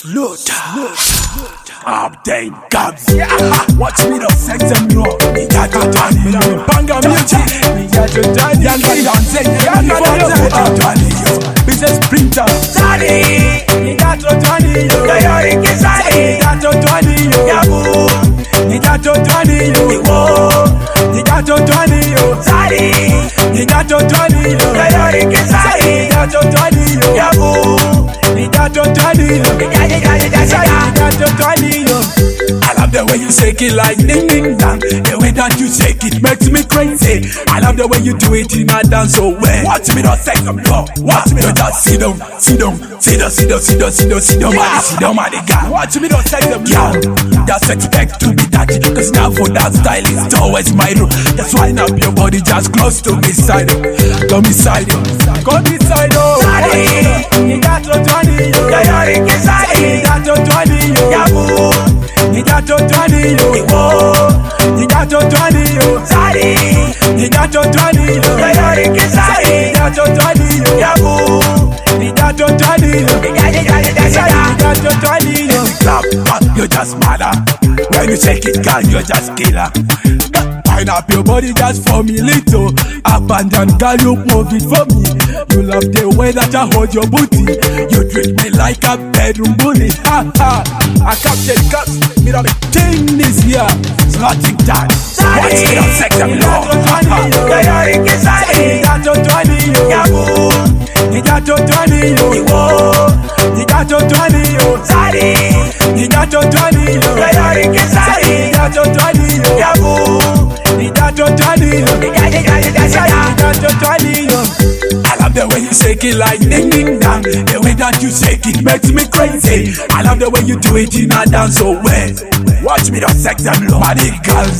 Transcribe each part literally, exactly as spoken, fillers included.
Slaughter. Abdane Gabs. Watch me the sex and rock. Me got to turn it up. Banga music. Me got to turn it up. Yanga dancing. Yanga dancing. Business printer. Sadi. Me got to turn it up. Yo yo Ricky Sadi. Me got to turn it up. Yabu. Me got to turn it up. Iwo. Me got to turn it up. Sadi. Me got to turn it up. Yo yo Ricky Sadi. Me got to turn it up. Yabu. Me got to turn it up. Me got to turn it up. Me got to turn it up. I love the way you shake it like ding ding dong. The way that you shake it makes me crazy. I love the way you do it in a dance so well. Watch me not say some love. Watch me not just sit down, sit down, sit down, sit down, sit down, sit down, sit down, man, sit down, man, God. Watch me not say some love. Just expect to be that, cause now for that style is always my rule. Just wind up your body just close to me side. Go me side, go me side, oh. You got to turn it, Yo yo Ricky Sadi. you got to turn it, Yabu. you got to turn it, Iwo. you got to turn it, Sadi. you got to turn it, Yo yo Ricky Sadi. you got to turn it, Yabu. you got to turn it, Me got to turn it up. you got to turn it. Clap, clap, you just mother. When you shake it, girl, you just killer. Wind up your body just for me little. Up and down, girl, you move it for me. You love the way that I hold your booty. You treat me like a bedroom bully. Ha ha. I captured cups, me the king this year. Slotting time. Watch me on sex and love. Yo yo Ricky Sadi. You got to turn it, Yabu. you got to turn it, Iwo. you got to turn it, Sadi. you got to turn it, Yo yo Ricky Sadi. you got to turn it, Yabu. you got to turn it. Me got to turn it up. I love the way you shake it like ding ding dong. The way that you shake it makes me crazy. I love the way you do it in a dance so well. Watch me the sex and love. Money girls,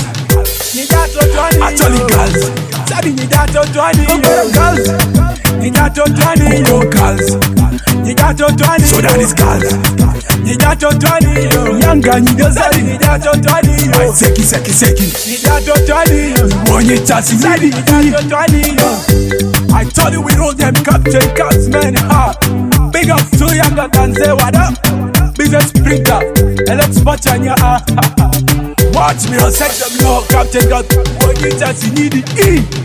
actually girls. Sabi ni got to twenty girls. You got to twenty girls. You got to twenty. So that is girls. You got to twenty. Younger ni just sabi ni got to twenty. Seki seki seki. You got to twenty. When you just sabi ni got to twenty. I told you we roll them Captain Cats, man, ha. Big up to Younger than say what up. Business printer, and let's watch on your ah. Watch me on sex them no Captain Cats. When you just need it,